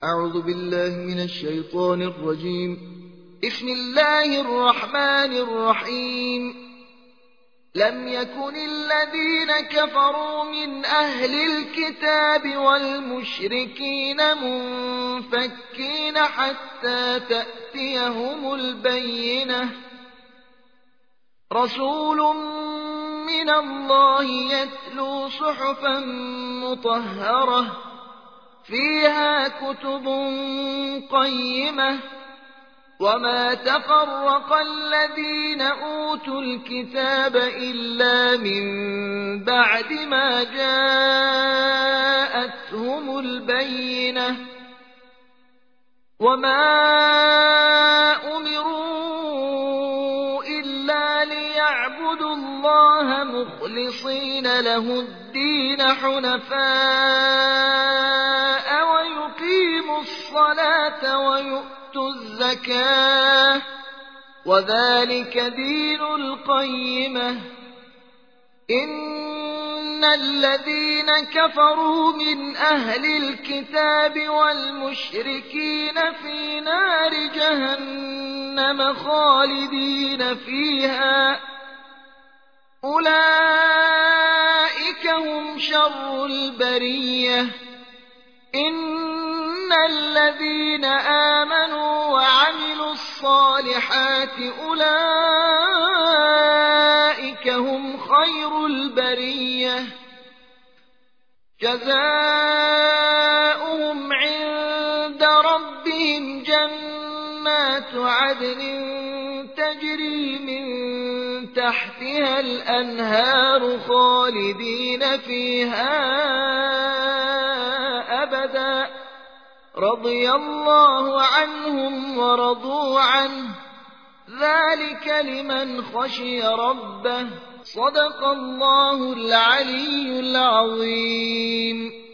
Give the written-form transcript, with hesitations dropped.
أعوذ بالله من الشيطان الرجيم. بسم الله الرحمن الرحيم. لم يكن الذين كفروا من أهل الكتاب والمشركين منفكين حتى تأتيهم البينة. رسول من الله يتلو صحفا مطهرة فيها كتب قيمة. وما تفرق الذين أوتوا الكتاب إلا من بعد ما جاءتهم البينة. وما أمروا إلا ليعبدوا الله مخلصين له الدين حنفاء ويقيموا الصلاة ويؤتوا الزكاة وذلك دين القيمة. إن الذين كفروا من أهل الكتاب والمشركين في نار جهنم خالدين فيها أولئك هم شر البرية. إن الذين آمنوا وعملوا الصالحات أولئك هم خير البرية. جزاؤهم عند ربهم جنات عدن تجري من تحتها الأنهار خالدين فيها أبدا. رضي الله عنهم ورضوا عنه ذلك لمن خشي ربه. صدق الله العلي العظيم.